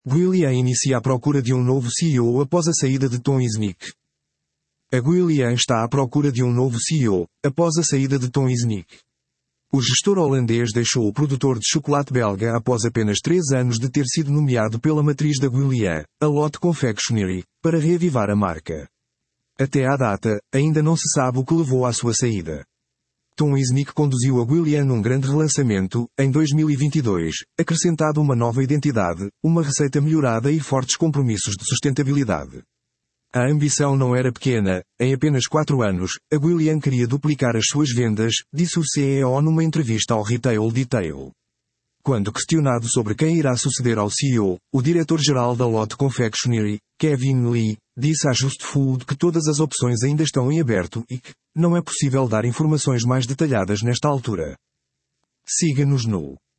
Guilian inicia a procura de um novo CEO após a saída de Tom Isnick. A Guilian está à procura de um novo CEO, após a saída de Tom Isnick. O gestor holandês deixou o produtor de chocolate belga após apenas 3 anos de ter sido nomeado pela matriz da Guilian, a Lot Confectionery, para reavivar a marca. Até à data, ainda não se sabe o que levou à sua saída. Tom Isnick conduziu a Guilian num grande relançamento, em 2022, acrescentado uma nova identidade, uma receita melhorada e fortes compromissos de sustentabilidade. A ambição não era pequena, em apenas 4 anos, a Guilian queria duplicar as suas vendas, disse o CEO numa entrevista ao Retail Detail. Quando questionado sobre quem irá suceder ao CEO, o diretor-geral da Lot Confectionery, Kevin Lee, disse à Just Food que todas as opções ainda estão em aberto e que não é possível dar informações mais detalhadas nesta altura. Siga-nos no